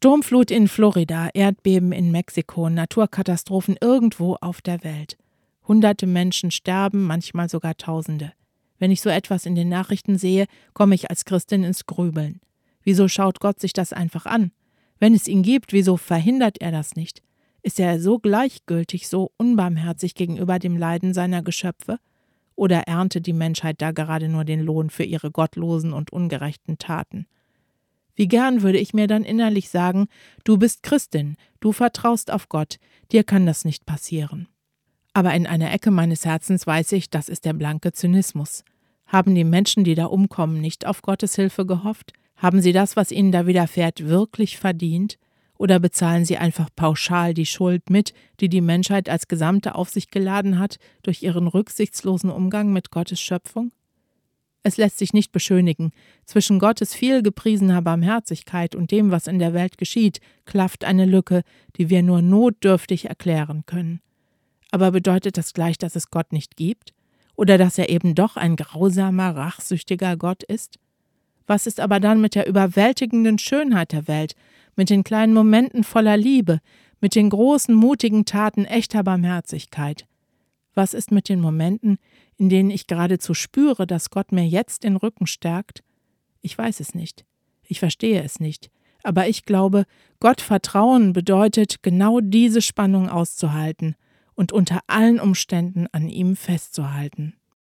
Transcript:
Sturmflut in Florida, Erdbeben in Mexiko, Naturkatastrophen irgendwo auf der Welt. Hunderte Menschen sterben, manchmal sogar Tausende. Wenn ich so etwas in den Nachrichten sehe, komme ich als Christin ins Grübeln. Wieso schaut Gott sich das einfach an? Wenn es ihn gibt, wieso verhindert er das nicht? Ist er so gleichgültig, so unbarmherzig gegenüber dem Leiden seiner Geschöpfe? Oder erntet die Menschheit da gerade nur den Lohn für ihre gottlosen und ungerechten Taten? Wie gern würde ich mir dann innerlich sagen, du bist Christin, du vertraust auf Gott, dir kann das nicht passieren. Aber in einer Ecke meines Herzens weiß ich, das ist der blanke Zynismus. Haben die Menschen, die da umkommen, nicht auf Gottes Hilfe gehofft? Haben sie das, was ihnen da widerfährt, wirklich verdient? Oder bezahlen sie einfach pauschal die Schuld mit, die die Menschheit als Gesamte auf sich geladen hat, durch ihren rücksichtslosen Umgang mit Gottes Schöpfung? Es lässt sich nicht beschönigen. Zwischen Gottes viel gepriesener Barmherzigkeit und dem, was in der Welt geschieht, klafft eine Lücke, die wir nur notdürftig erklären können. Aber bedeutet das gleich, dass es Gott nicht gibt? Oder dass er eben doch ein grausamer, rachsüchtiger Gott ist? Was ist aber dann mit der überwältigenden Schönheit der Welt, mit den kleinen Momenten voller Liebe, mit den großen, mutigen Taten echter Barmherzigkeit? Was ist mit den Momenten, in denen ich geradezu spüre, dass Gott mir jetzt den Rücken stärkt? Ich weiß es nicht. Ich verstehe es nicht. Aber ich glaube, Gott vertrauen bedeutet, genau diese Spannung auszuhalten und unter allen Umständen an ihm festzuhalten.